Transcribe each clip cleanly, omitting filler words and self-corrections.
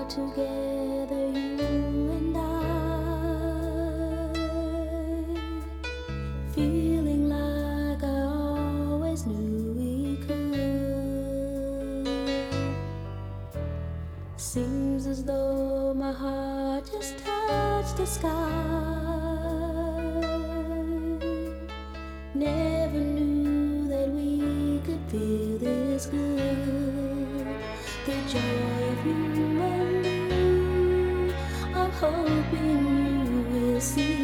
together, you and I, feeling like I always knew we could. Seems as though my heart just touched the sky. Never knew that we could feel this good. The joy of you and me, I'm hoping you will see.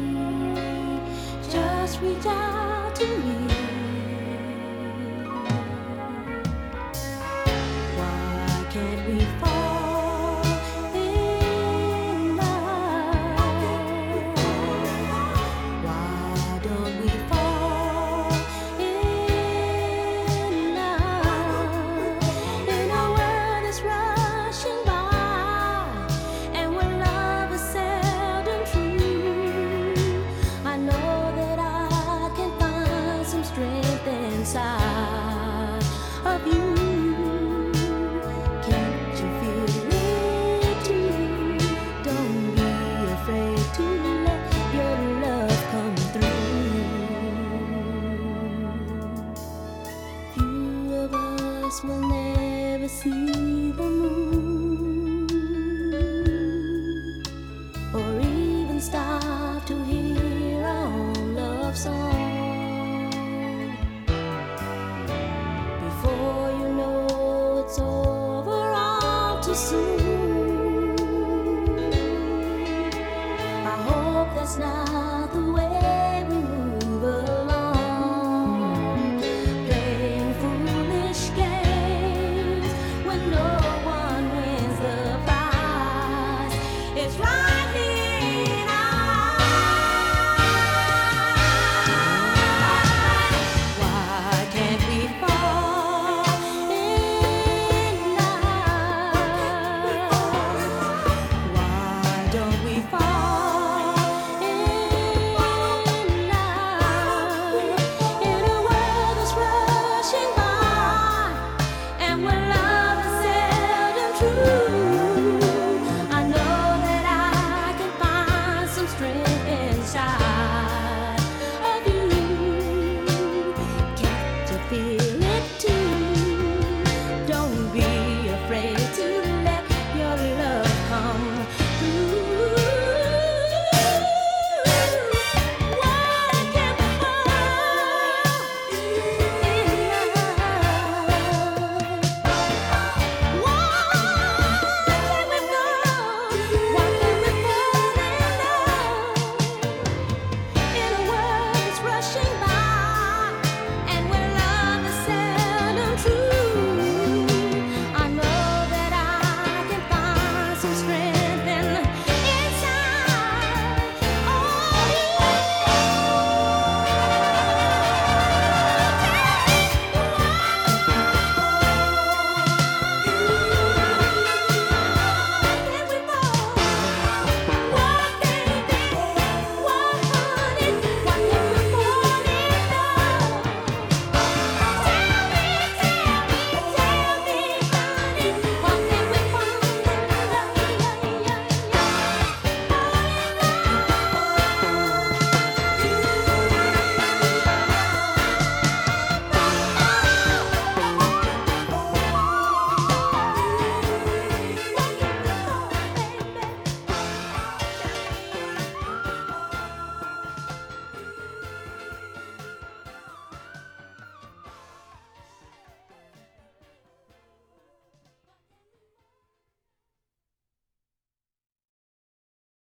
Just reach out to me. Why can't we fall in love? Why don't we fall in love? In a world that's rushing by, and where love is seldom true, I know that I can find some strength inside of you. Can't you feel it too? Don't be afraid to let your love come through. Few of us will never see the moon, or even stop to hear our own love song. Before you know it's over all too soon. I hope that's not